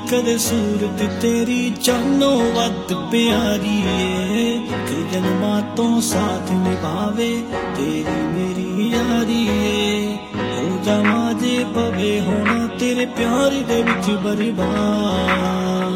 ਕਦੇ ਸੂਰਤ ਤੇਰੀ ਜਾਨੋਂ ਵੱਧ ਪਿਆਰੀ ਏ ਕਿ ਜਨਮਾਂ ਤੋਂ ਸਾਥ ਨਿਭਾਵੇ ਤੇਰੀ ਮੇਰੀ ਯਾਰੀ ਏ ਹੋ ਜਾਵਾਂ ਜੇ ਪਵੇ ਹੋਣਾ ਤੇਰੇ ਪਿਆਰ ਦੇ ਵਿੱਚ ਬਰਬਾਦ।